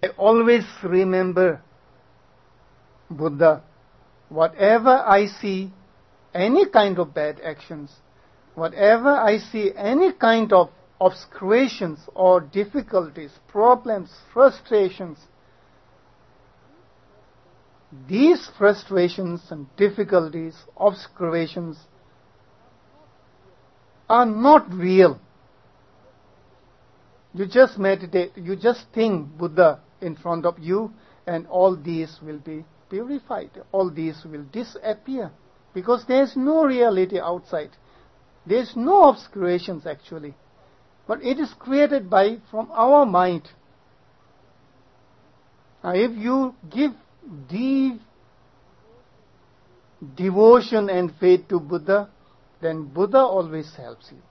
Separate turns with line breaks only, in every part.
I always remember Buddha. Whatever I see, any kind of bad actions, whatever I see, any kind of obscurations or difficulties, problems, frustrations, these frustrations and difficulties, obscurations are not real. You just meditate, you just think Buddha in front of you, and all these will be purified. All these will disappear, because there is no reality outside. There is no obscurations actually, but it is created from our mind. If you give deep devotion and faith to Buddha, then Buddha always helps you.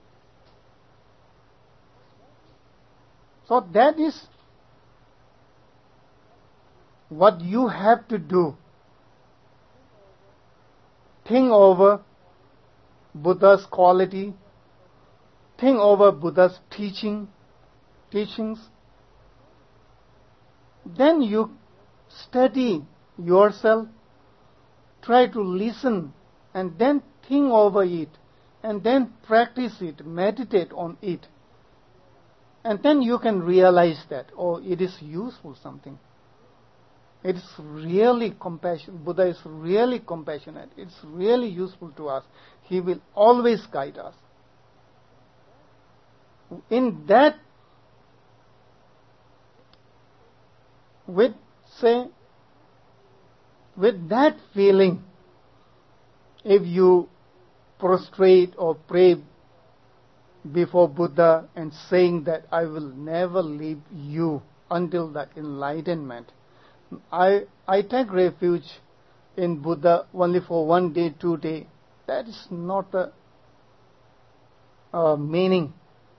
So that is what you have to do. Think over Buddha's quality. Think over Buddha's teachings. Then you study yourself. Try to listen and then think over it. And then practice it, meditate on it. And then you can realize that, it is useful something. It's really compassionate. Buddha is really compassionate. It's really useful to us. He will always guide us. In that, with that feeling, if you prostrate or pray before Buddha and saying that I will never leave you until the enlightenment, I take refuge in Buddha only for 1 day, 2 days. That is not the meaning.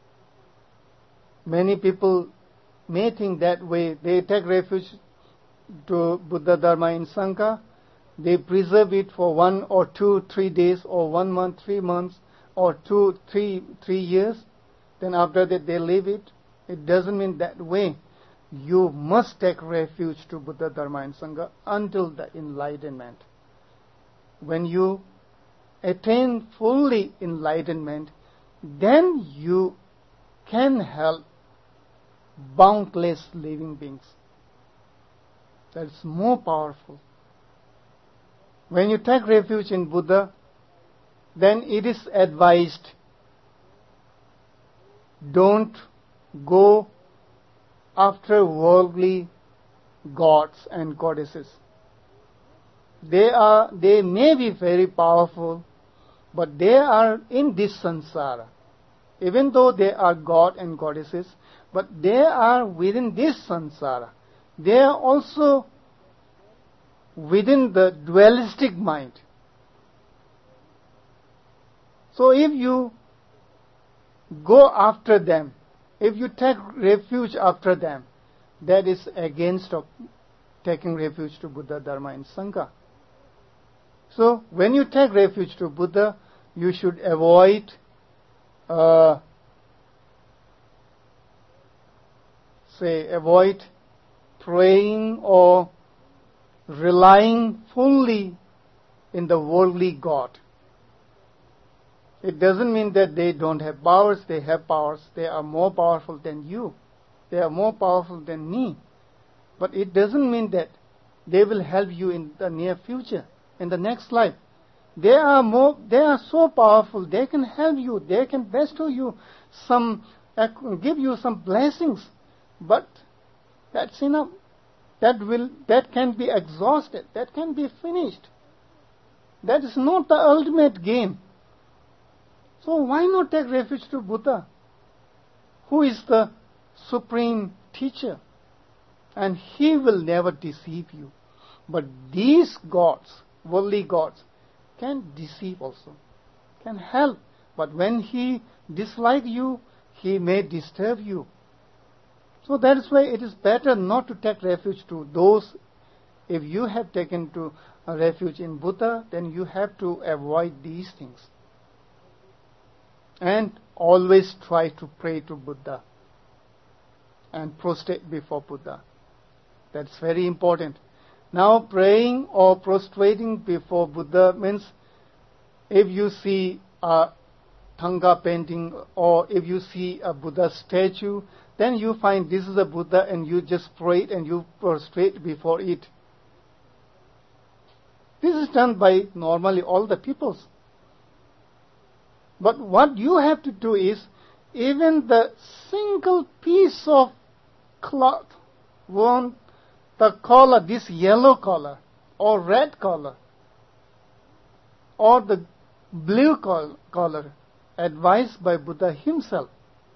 Many people may think that way. They take refuge to Buddha, Dharma, and Sangha. They preserve it for 1 or 2, 3 days, or 1 month, 3 months, or 2, 3 years. Then after that they leave it. It doesn't mean that way. You must take refuge to Buddha, Dharma, and Sangha until the enlightenment. When you attain fully enlightenment, then you can help boundless living beings. That's more powerful. When you take refuge in Buddha, then it is advised, don't go after worldly gods and goddesses. They may be very powerful, but they are in this samsara. Even though they are god and goddesses, but they are within this samsara. They are also within the dualistic mind. So if you go after them, if you take refuge after them, that is against of taking refuge to Buddha, Dharma, and Sangha. So when you take refuge to Buddha, you should avoid praying or relying fully in the worldly God. It doesn't mean that they don't have powers. They have powers. They are more powerful than you. They are more powerful than me. But it doesn't mean that they will help you in the near future, in the next life. They are so powerful. They can help you. They can bestow you give you some blessings. But that's enough. That can be exhausted. That can be finished. That is not the ultimate game. So why not take refuge to Buddha, who is the supreme teacher? And he will never deceive you. But these gods, worldly gods, can deceive also, can help. But when he dislikes you, he may disturb you. So that is why it is better not to take refuge to those. If you have taken to a refuge in Buddha, then you have to avoid these things. And always try to pray to Buddha and prostrate before Buddha. That's very important. Now, praying or prostrating before Buddha means if you see a Thanga painting or if you see a Buddha statue, then you find this is a Buddha and you just pray it and you prostrate before it. This is done by normally all the peoples. But what you have to do is, even the single piece of cloth, the color, this yellow color, or red color, or the blue color, advised by Buddha himself.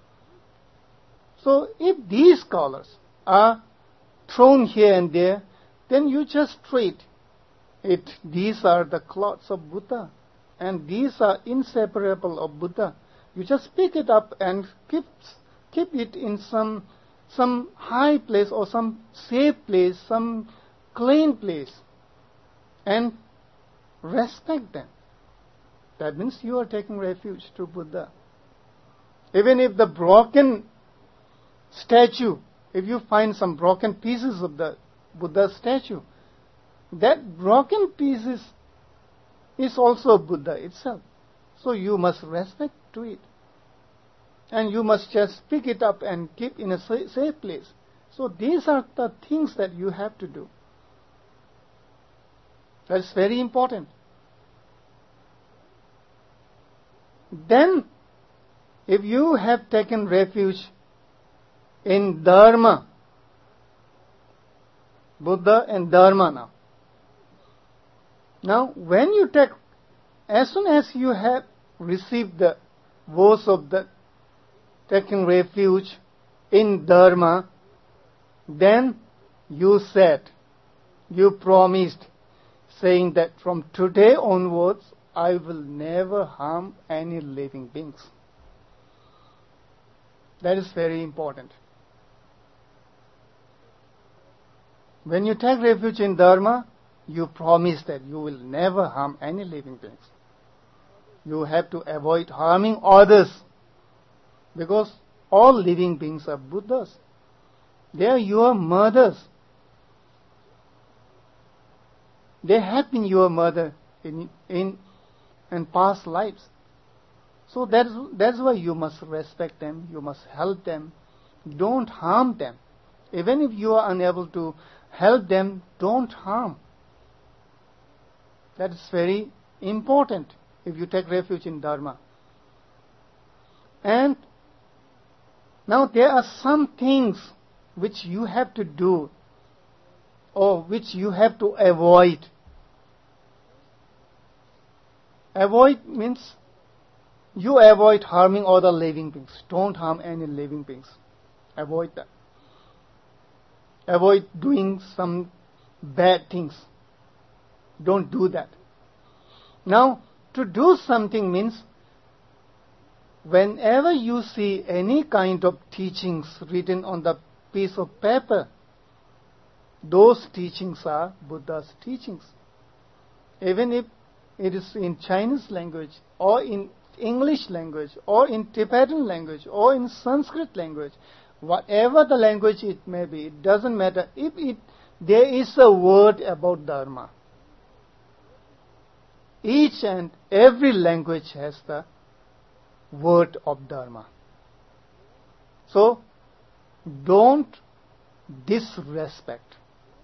So if these colors are thrown here and there, then you just treat it. These are the cloths of Buddha, and these are inseparable of Buddha. You just pick it up and keep it in some high place or some safe place, some clean place, and respect them. That means you are taking refuge to Buddha. Even if the broken statue, if you find some broken pieces of the Buddha statue, that broken pieces is also Buddha itself. So you must respect to it. And you must just pick it up and keep in a safe place. So these are the things that you have to do. That's very important. Then, if you have taken refuge in Dharma, Buddha and Dharma now. Now, when you take, as soon as you have received the vows of the taking refuge in Dharma, then you said, you promised, saying that from today onwards, I will never harm any living beings. That is very important. When you take refuge in Dharma, you promise that you will never harm any living beings. You have to avoid harming others, because all living beings are Buddhas. They are your mothers. They have been your mother in past lives. So that's why you must respect them, you must help them, don't harm them. Even if you are unable to help them, don't harm. That is very important if you take refuge in Dharma. And now there are some things which you have to do or which you have to avoid. Avoid means you avoid harming other living beings. Don't harm any living beings. Avoid that. Avoid doing some bad things. Don't do that. Now, to do something means whenever you see any kind of teachings written on the piece of paper, those teachings are Buddha's teachings. Even if it is in Chinese language, or in English language, or in Tibetan language, or in Sanskrit language, whatever the language it may be, it doesn't matter. If there is a word about Dharma, each and every language has the word of Dharma. So, don't disrespect.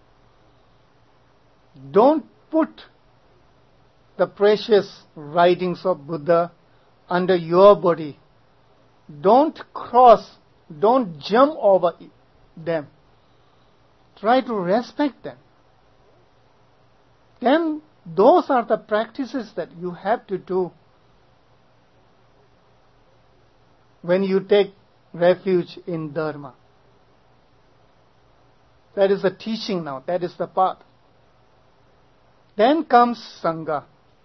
Don't put the precious writings of Buddha under your body. Don't cross, don't jump over them. Try to respect them. Then those are the practices that you have to do when you take refuge in Dharma. That is the teaching now. That is the path. Then comes Sangha.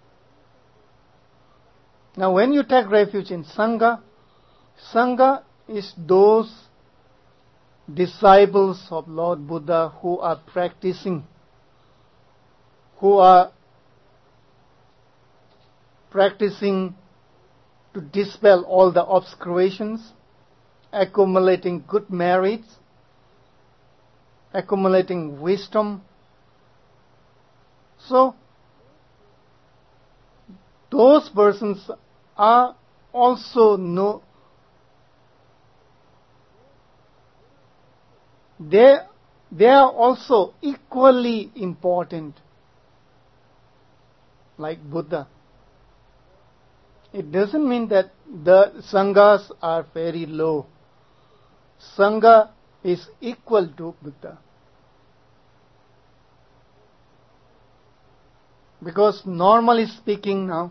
Now when you take refuge in Sangha, Sangha is those disciples of Lord Buddha who are practicing to dispel all the obscurations, accumulating good merits, accumulating wisdom. So, those persons are also they are also equally important, like Buddha. It doesn't mean that the Sanghas are very low. Sangha is equal to Buddha. Because normally speaking now,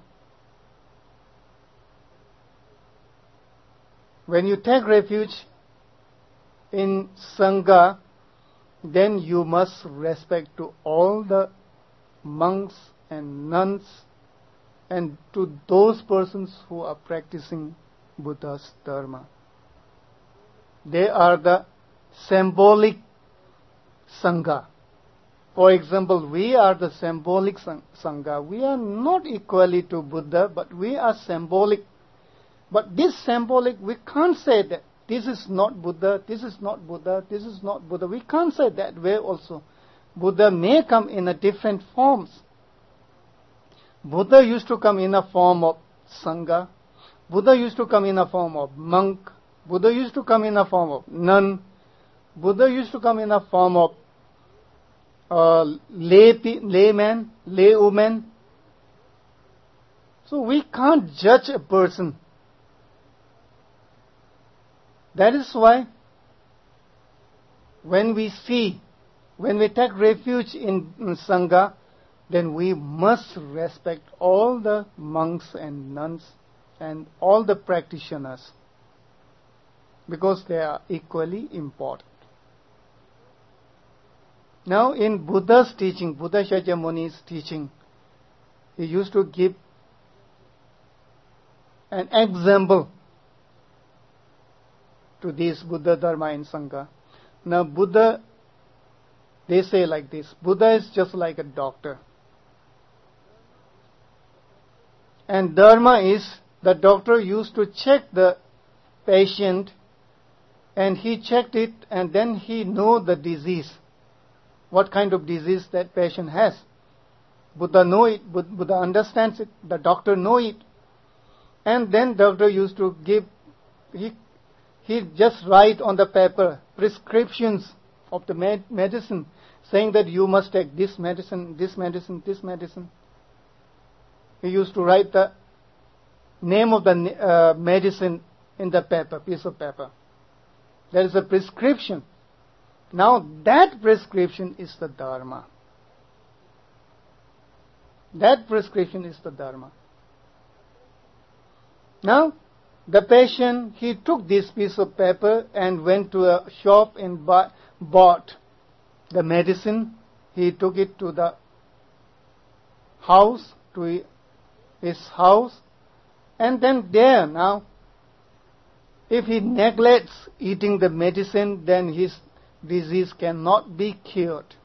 when you take refuge in Sangha, then you must respect to all the monks and nuns and to those persons who are practicing Buddha's Dharma. They are the symbolic Sangha. For example, we are the symbolic Sangha. We are not equally to Buddha, but we are symbolic. But this symbolic, we can't say that this is not Buddha, this is not Buddha, this is not Buddha. We can't say that way also. Buddha may come in a different forms. Buddha used to come in a form of Sangha. Buddha used to come in a form of monk. Buddha used to come in a form of nun. Buddha used to come in a form of layman, laywoman. So we can't judge a person. That is why when we take refuge in Sangha, then we must respect all the monks and nuns and all the practitioners, because they are equally important. Now in Buddha's teaching, Buddha Shakyamuni's teaching, he used to give an example to this Buddha Dharma and Sangha. Now Buddha, they say like this, Buddha is just like a doctor. And Dharma is, the doctor used to check the patient, and he checked it, and then he know the disease, what kind of disease that patient has. Buddha know it, Buddha understands it, the doctor know it. And then doctor used to give, he just write on the paper prescriptions of the medicine, saying that you must take this medicine, this medicine, this medicine. He used to write the name of the medicine in the paper, piece of paper. There is a prescription. Now that prescription is the Dharma. That prescription is the Dharma. Now, the patient, he took this piece of paper and went to a shop and bought the medicine. He took it to the house, to his house, and then there now, if he neglects eating the medicine, then his disease cannot be cured.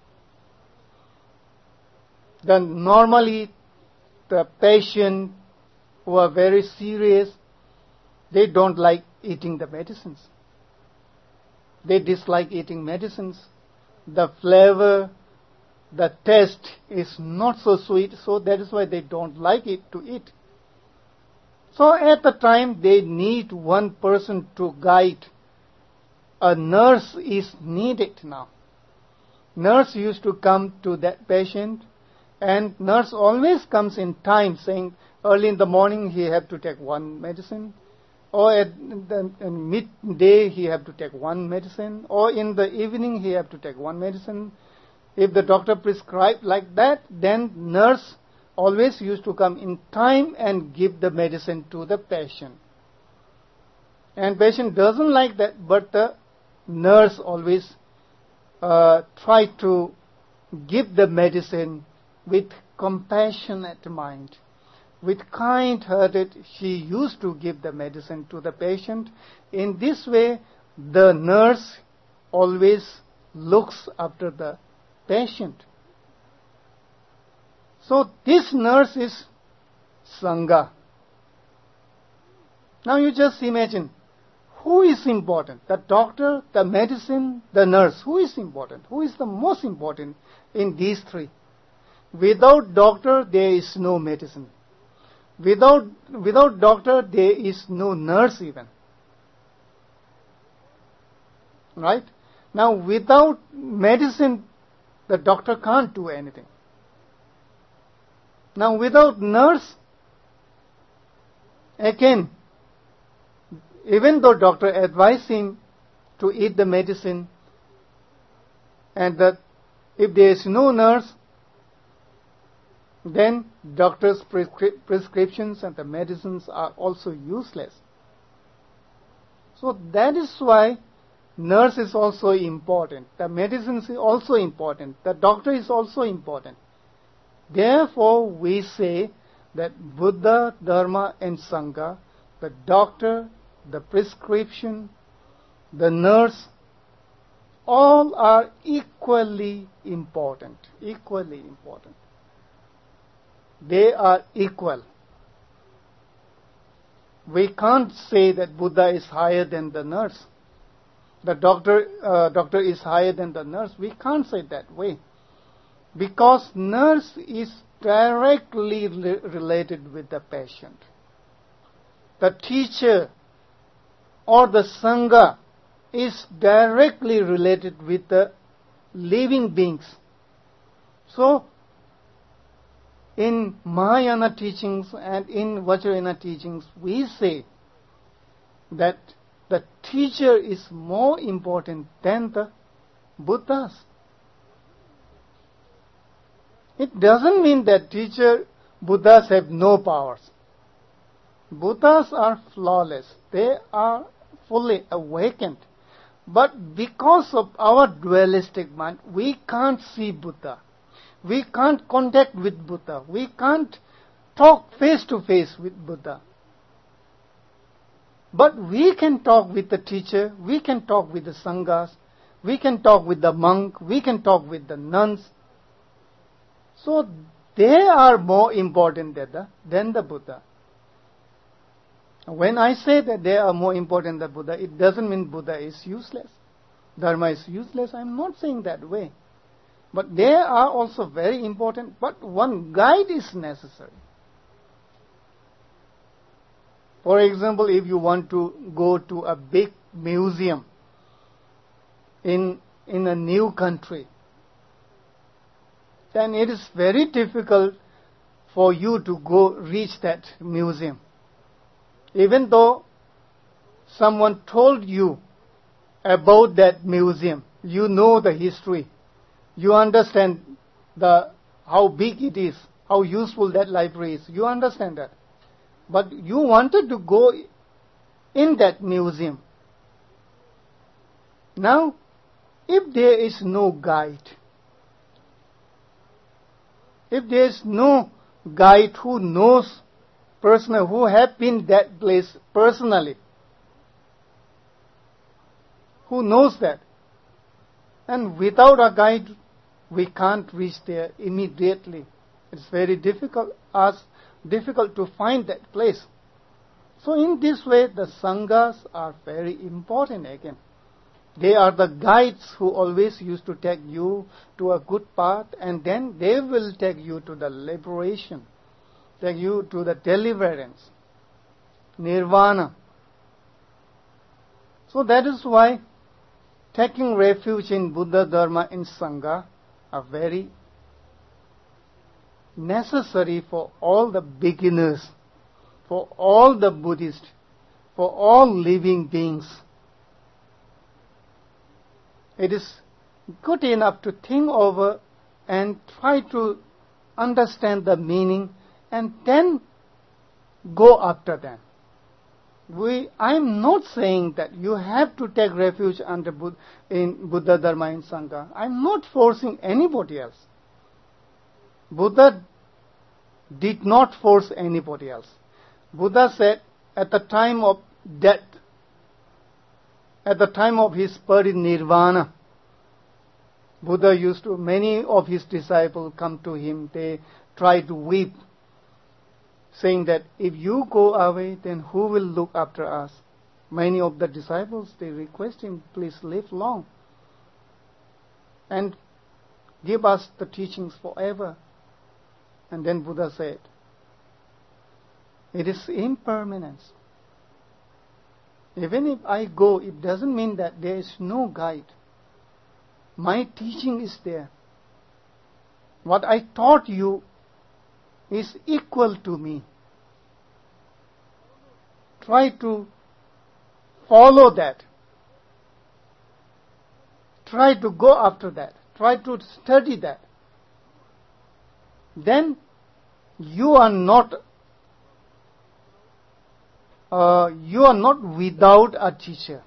Then normally the patient who are very serious, they don't like eating the medicines. They dislike eating medicines. The flavor, the taste is not so sweet, so that is why they don't like it to eat. So at the time they need one person to guide. A nurse is needed now. Nurse used to come to that patient, and nurse always comes in time, saying early in the morning he have to take one medicine, or at midday he have to take one medicine, or in the evening he have to take one medicine. If the doctor prescribed like that, then nurse always used to come in time and give the medicine to the patient. And patient doesn't like that, but the nurse always try to give the medicine with compassionate mind. With kind-hearted, she used to give the medicine to the patient. In this way, the nurse always looks after the patient. So this nurse is Sangha. Now you just imagine, who is important? The doctor, the medicine, the nurse. Who is important? Who is the most important in these three? Without doctor, there is no medicine. Without doctor, there is no nurse even. Right? Now, without medicine, the doctor can't do anything. Now, without nurse, again, even though doctor advised him to eat the medicine, and that if there is no nurse, then doctor's prescriptions and the medicines are also useless. So that is why nurse is also important. The medicines is also important. The doctor is also important. Therefore, we say that Buddha, Dharma and Sangha, the doctor, the prescription, the nurse, all are equally important. Equally important. They are equal. We can't say that Buddha is higher than the nurse. The doctor is higher than the nurse. We can't say that way. Because nurse is directly related with the patient. The teacher or the Sangha is directly related with the living beings. So, in Mahayana teachings and in Vajrayana teachings, we say that the teacher is more important than the Buddhas. It doesn't mean that Buddhas have no powers. Buddhas are flawless. They are fully awakened. But because of our dualistic mind, we can't see Buddha. We can't contact with Buddha. We can't talk face to face with Buddha. But we can talk with the teacher. We can talk with the Sanghas. We can talk with the monk. We can talk with the nuns. So they are more important than the Buddha. When I say that they are more important than Buddha, it doesn't mean Buddha is useless. Dharma is useless. I'm not saying that way. But they are also very important. But one guide is necessary. For example, if you want to go to a big museum in a new country, then it is very difficult for you to reach that museum. Even though someone told you about that museum, you know the history, you understand how big it is, how useful that library is, you understand that. But you wanted to go in that museum. Now, if there is no guide, if there is no guide who knows personally, who have been that place personally, who knows that, and without a guide, we can't reach there immediately. It's very difficult to find that place. So in this way, the Sanghas are very important again. They are the guides who always used to take you to a good path, and then they will take you to the liberation, take you to the deliverance, nirvana. So that is why taking refuge in Buddha, Dharma and Sangha are very necessary for all the beginners, for all the Buddhists, for all living beings. It is good enough to think over and try to understand the meaning and then go after them. I'm not saying that you have to take refuge in Buddha, Dharma and Sangha. I'm not forcing anybody else. Buddha did not force anybody else. Buddha said at the time of death, at the time of his parinirvana, many of his disciples come to him, they try to weep, saying that if you go away, then who will look after us? Many of the disciples, they request him, please live long and give us the teachings forever. And then Buddha said, it is impermanence. Even if I go, it doesn't mean that there is no guide. My teaching is there. What I taught you is equal to me. Try to follow that. Try to go after that. Try to study that. Then you are not without a teacher.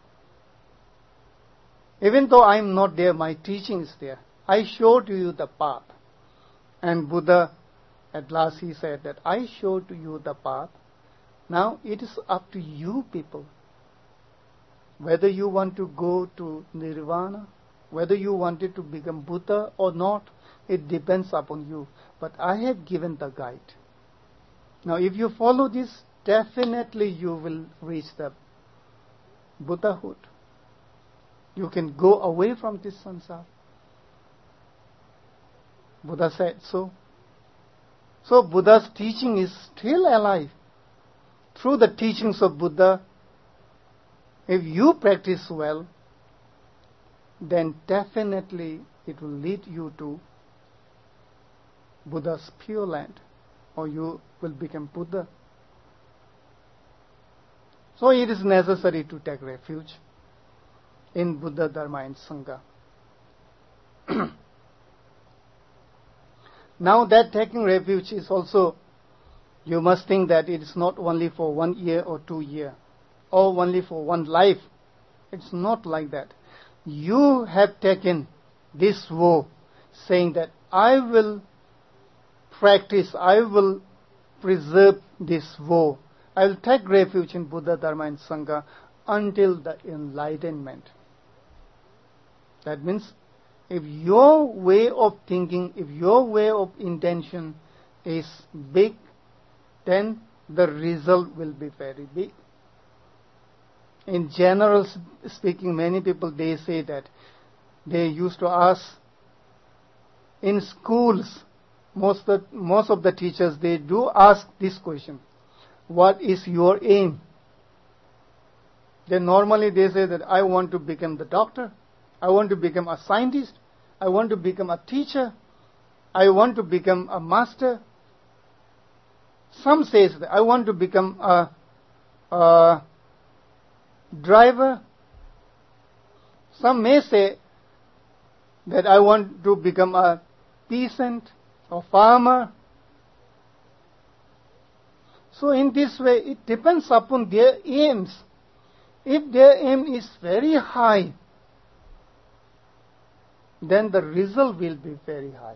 Even though I am not there, my teaching is there. I showed you the path. And Buddha, at last he said that I showed you the path. Now it is up to you people. Whether you want to go to Nirvana, whether you wanted to become Buddha or not, it depends upon you. But I have given the guide. Now if you follow this, definitely you will reach the Buddhahood. You can go away from this samsara. Buddha said so. So Buddha's teaching is still alive. Through the teachings of Buddha, if you practice well, then definitely it will lead you to Buddha's Pure Land, or you will become Buddha. So it is necessary to take refuge in Buddha, Dharma and Sangha. Now that taking refuge is also, you must think that it is not only for 1 year or 2 years, or only for one life. It's not like that. You have taken this vow, saying that I will practice, I will preserve this vow. I will take refuge in Buddha, Dharma and Sangha until the enlightenment. That means if your way of thinking, if your way of intention is big, then the result will be very big. In general speaking, many people, they say that they used to ask in schools, most of the teachers, they do ask this question: what is your aim? Then normally they say that I want to become the doctor, I want to become a scientist, I want to become a teacher, I want to become a master. Some say that I want to become a driver. Some may say that I want to become a peasant or farmer. So in this way, it depends upon their aims. If their aim is very high, then the result will be very high.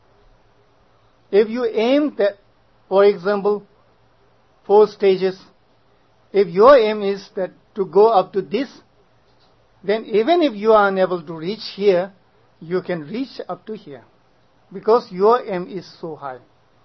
If you aim that, for example, 4 stages, if your aim is that to go up to this, then even if you are unable to reach here, you can reach up to here, because your aim is so high.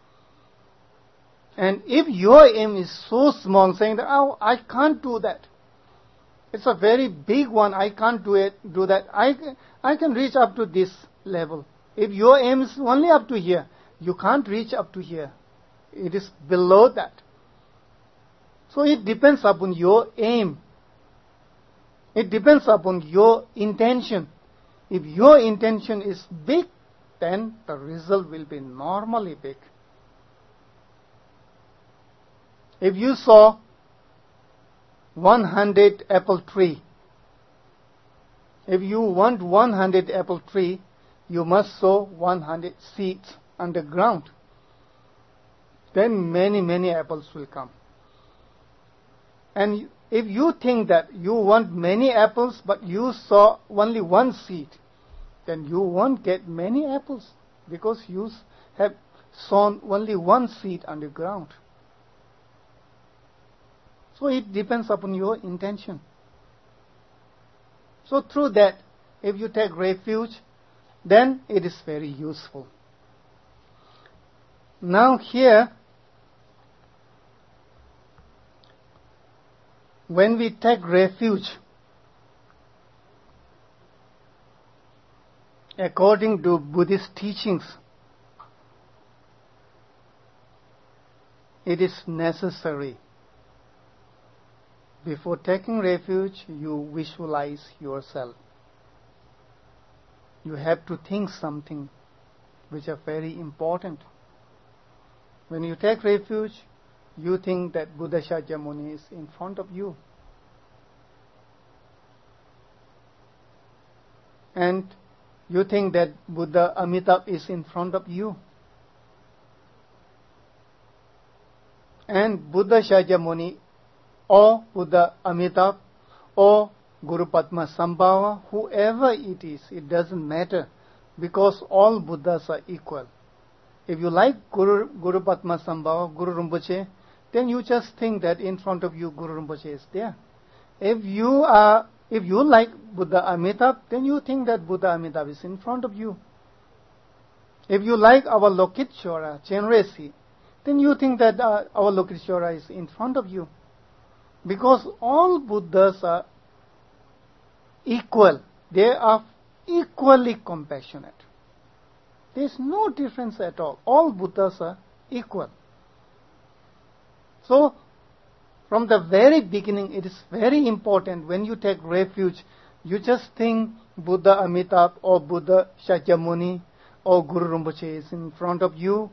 And if your aim is so small, saying that, oh, I can't do that, it's a very big one, I can't do that, I can reach up to this level. If your aim is only up to here, you can't reach up to here. It is below that. So it depends upon your aim. It depends upon your intention. If your intention is big, then the result will be normally big. If you saw 100 apple tree, if you want 100 apple tree, you must sow 100 seeds underground. Then many apples will come. And if you think that you want many apples, but you sow only 1 seed, then you won't get many apples, because you have sown only 1 seed underground. So it depends upon your intention. So through that, if you take refuge, then it is very useful. Now when we take refuge, according to Buddhist teachings, it is necessary. Before taking refuge, you visualize yourself. You have to think something which are very important. When you take refuge, you think that Buddha Shakyamuni is in front of you. And you think that Buddha Amitabha is in front of you. And Buddha Shakyamuni or Buddha Amitabha or Guru Padmasambhava, whoever it is, it doesn't matter, because all Buddhas are equal. If you like Guru Padmasambhava, Guru Rinpoche, then you just think that in front of you Guru Rinpoche is there. If you like Buddha Amitabha, then you think that Buddha Amitabha is in front of you. If you like our Lokiteshvara, Chenresi, then you think that our Lokiteshvara is in front of you. Because all Buddhas are equal. They are equally compassionate. There is no difference at all. All Buddhas are equal. So, from the very beginning, it is very important when you take refuge, you just think Buddha Amitabha or Buddha Shakyamuni or Guru Rinpoche is in front of you.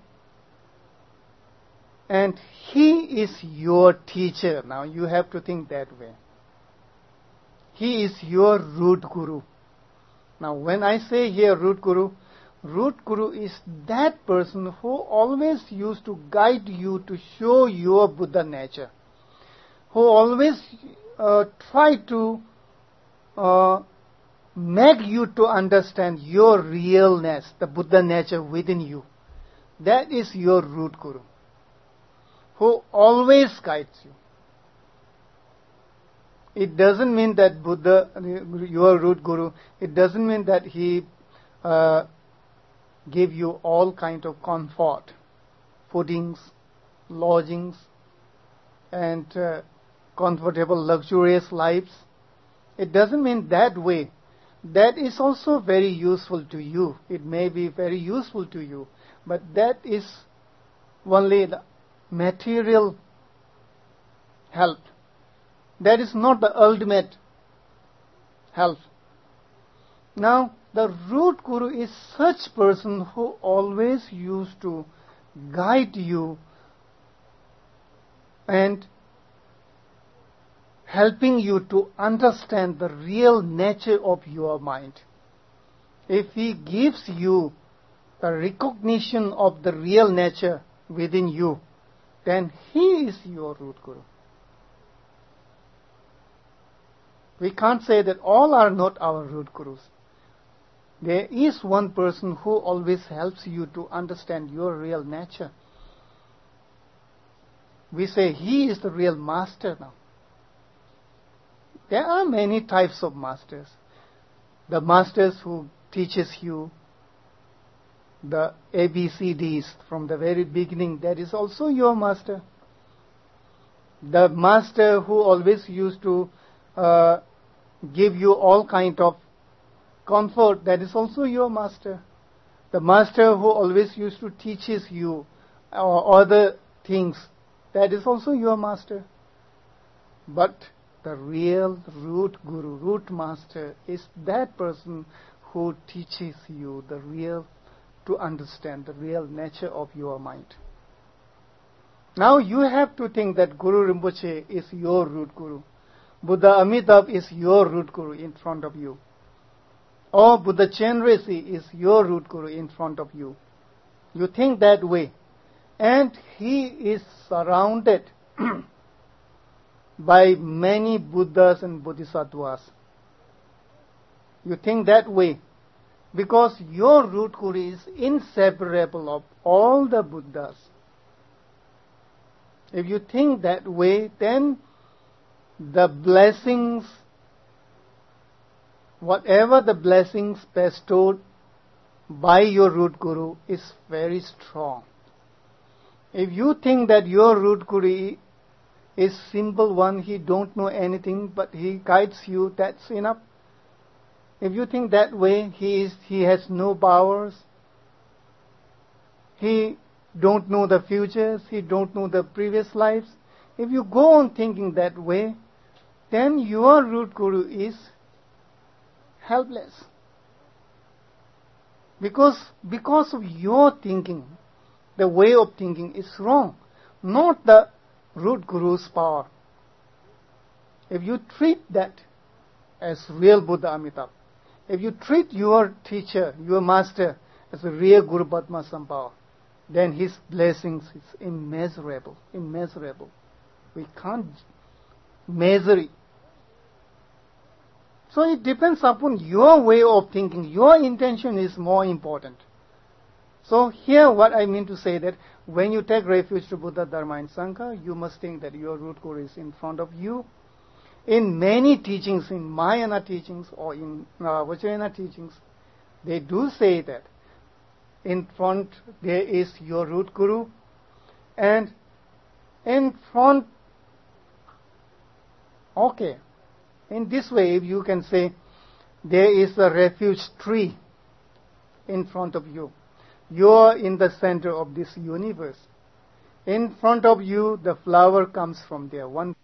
And he is your teacher. Now, you have to think that way. He is your root guru. Now, when I say here root guru is that person who always used to guide you to show your Buddha nature, who always try to make you to understand your realness, the Buddha nature within you. That is your root guru, who always guides you. It doesn't mean that Buddha, your root guru, it doesn't mean that he give you all kind of comfort, foodings, lodgings, and comfortable, luxurious lives. It doesn't mean that way. That is also very useful to you. It may be very useful to you, but that is only the material help. That is not the ultimate help. Now, the root guru is such person who always used to guide you and helping you to understand the real nature of your mind. If he gives you the recognition of the real nature within you, then he is your root guru. We can't say that all are not our root gurus. There is one person who always helps you to understand your real nature. We say he is the real master now. There are many types of masters. The masters who teaches you the ABCDs from the very beginning, that is also your master. The master who always used to give you all kind of comfort, that is also your master. The master who always used to teaches you other things, that is also your master. But the real root guru, root master, is that person who teaches you the real, to understand the real nature of your mind. Now you have to think that Guru Rinpoche is your root guru. Buddha Amitabha is your root guru in front of you. Or Buddha Chenresi is your root guru in front of you. You think that way. And he is surrounded by many Buddhas and Bodhisattvas. You think that way. Because your root guru is inseparable of all the Buddhas. If you think that way, then the blessings, whatever the blessings bestowed by your root guru is very strong. If you think that your root guru is simple one. He don't know anything, but he guides you. That's enough. If you think that way, he has no powers. He don't know the futures. He don't know the previous lives. If you go on thinking that way, then your root guru is helpless. Because of your thinking, the way of thinking is wrong, not the root guru's power. If you treat that as real Buddha Amitabh, if you treat your teacher, your master, as a real Guru Padma Sambhava, then his blessings is immeasurable, immeasurable. We can't measure it. So it depends upon your way of thinking. Your intention is more important. So here what I mean to say that when you take refuge to Buddha, Dharma and Sangha, you must think that your root guru is in front of you. In many teachings, in Mahayana teachings or in Vajrayana teachings, they do say that in front there is your root guru, and in front, okay, in this way you can say there is a refuge tree in front of you. You are in the center of this universe. In front of you, the flower comes from there. One